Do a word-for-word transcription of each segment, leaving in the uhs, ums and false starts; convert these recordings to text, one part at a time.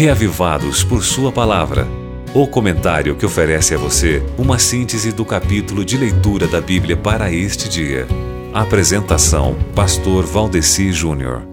Reavivados por Sua Palavra. O comentário que oferece a você uma síntese do capítulo de leitura da Bíblia para este dia. Apresentação, Pastor Valdeci Júnior.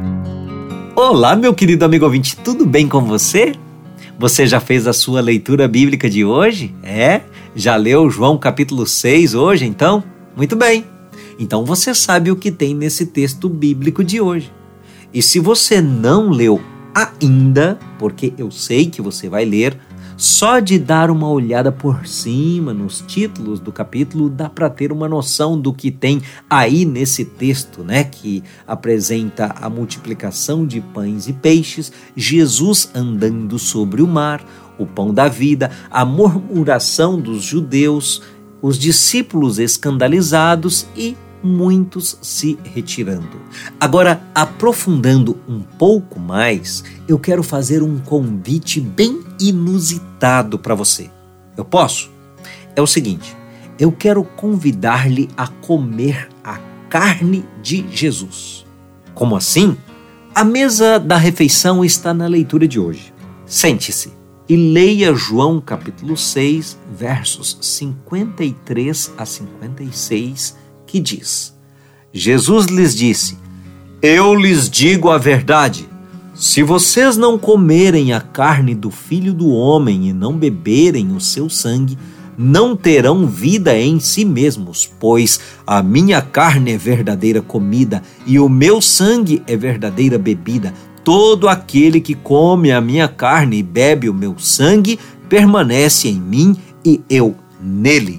Olá, meu querido amigo ouvinte, tudo bem com você? Você já fez a sua leitura bíblica de hoje? É? Já leu João capítulo seis hoje, então? Muito bem. Então você sabe o que tem nesse texto bíblico de hoje. E se você não leu ainda, porque eu sei que você vai ler, só de dar uma olhada por cima nos títulos do capítulo dá para ter uma noção do que tem aí nesse texto, né? Que apresenta a multiplicação de pães e peixes, Jesus andando sobre o mar, o pão da vida, a murmuração dos judeus, os discípulos escandalizados e muitos se retirando. Agora, aprofundando um pouco mais, eu quero fazer um convite bem inusitado para você. Eu posso? É o seguinte, eu quero convidar-lhe a comer a carne de Jesus. Como assim? A mesa da refeição está na leitura de hoje. Sente-se e leia João capítulo seis, versos cinquenta e três a cinquenta e seis, que diz: Jesus lhes disse: Eu lhes digo a verdade, se vocês não comerem a carne do Filho do Homem e não beberem o seu sangue, não terão vida em si mesmos, pois a minha carne é verdadeira comida e o meu sangue é verdadeira bebida. Todo aquele que come a minha carne e bebe o meu sangue permanece em mim e eu nele.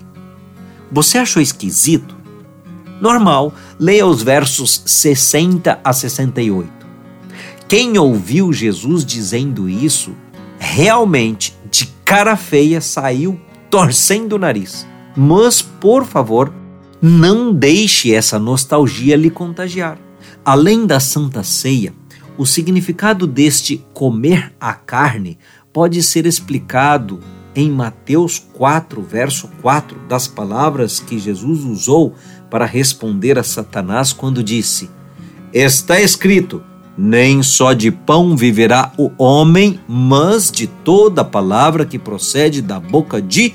Você achou esquisito? Normal, leia os versos sessenta a sessenta e oito. Quem ouviu Jesus dizendo isso, realmente, de cara feia, saiu torcendo o nariz. Mas, por favor, não deixe essa nostalgia lhe contagiar. Além da Santa Ceia, o significado deste comer a carne pode ser explicado em Mateus quatro, verso quatro, das palavras que Jesus usou para responder a Satanás quando disse: Está escrito, nem só de pão viverá o homem, mas de toda palavra que procede da boca de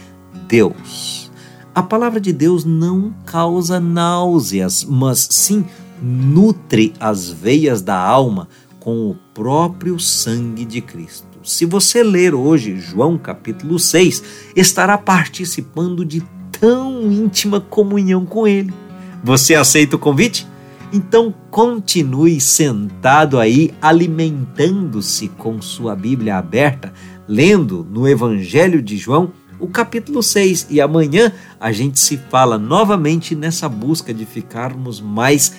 Deus. A palavra de Deus não causa náuseas, mas sim nutre as veias da alma com o próprio sangue de Cristo. Se você ler hoje João capítulo seis, estará participando de tão íntima comunhão com Ele. Você aceita o convite? Então continue sentado aí, alimentando-se com sua Bíblia aberta, lendo no Evangelho de João o capítulo seis. E amanhã a gente se fala novamente nessa busca de ficarmos mais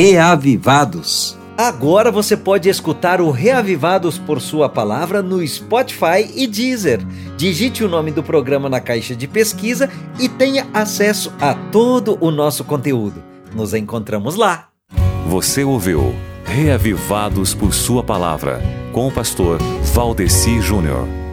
reavivados. Agora você pode escutar o Reavivados por Sua Palavra no Spotify e Deezer. Digite o nome do programa na caixa de pesquisa e tenha acesso a todo o nosso conteúdo. Nos encontramos lá. Você ouviu Reavivados por Sua Palavra, com o pastor Valdeci Júnior.